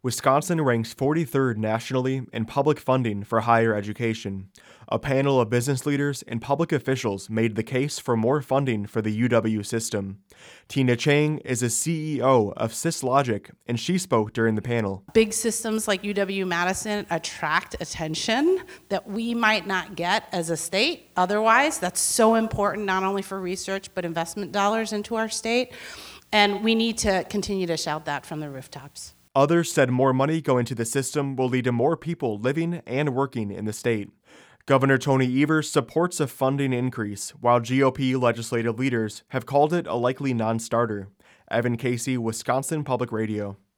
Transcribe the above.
Wisconsin ranks 43rd nationally in public funding for higher education. A panel of business leaders and public officials made the case for more funding for the UW system. Tina Chang is a CEO of SysLogic, and she spoke during the panel. Big systems like UW-Madison attract attention that we might not get as a state otherwise. That's so important not only for research but investment dollars into our state. And we need to continue to shout that from the rooftops. Others said more money going to the system will lead to more people living and working in the state. Governor Tony Evers supports a funding increase, while GOP legislative leaders have called it a likely non-starter. Evan Casey, Wisconsin Public Radio.